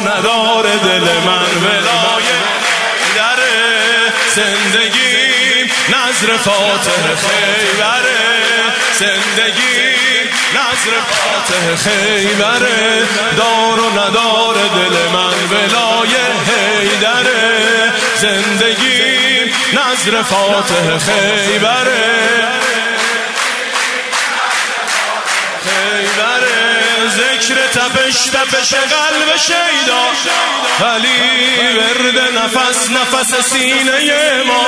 نداره دل من ولایه در زندگیم نظر فاتح خیبره زندگیم نظر فاتح خیبره دار و ندار دل من ولایه حیدره زندگیم نظر فاتح خیبره ذکر تپش قلب شیدا علی ورد نفس سینه ما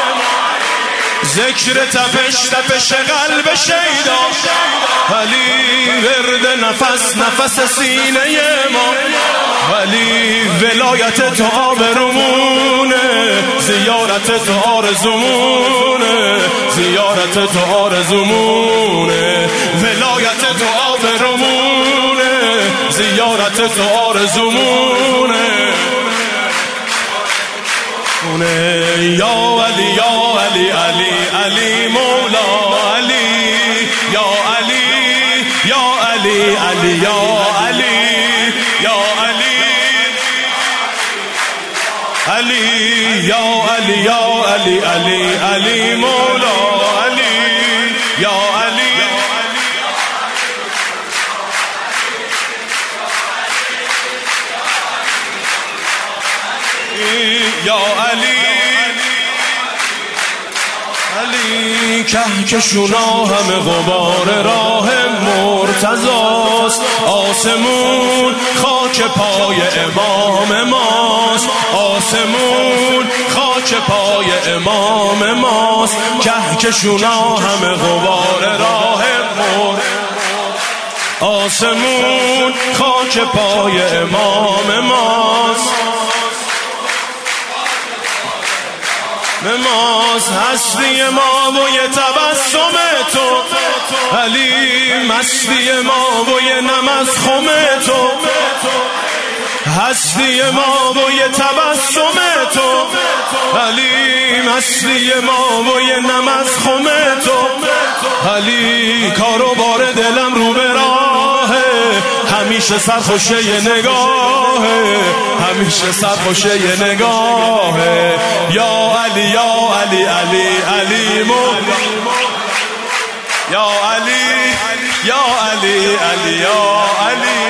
ذکر تپش قلب شیدا علی ورد نفس سینه ما ولی ولایت تو آبرومونه زیارت تو آرزومونه زیارت تو آرزومونه ولایت تو آبرومونه زیارت تو آرزومونه یا علی یا علی علی علی مولا علی یا علی یا علی علی یا علی یا علی علی یا علی یا علی علی علی مولا علی یا علی یا علی علی کهکشونا همه غبار راه مرتضاست آسمون خاک پای امام ماست آسمون خاک پای امام ماست کهکشونا همه غبار راه آسمون خاک پای امام ماست ماست هستی ما و یه تبسم تو علی مستی ما و یه نم از خم تو هستی ما و یه تبسم تو علی مستی ما و یه نم از خم تو علی کاروبار دلم رو به راهه همیشه سرخوشه نگاهه همیشه سرخوشه نگاهه یا علی یا علی علی علی مولا یا علی یا علی علی یا علی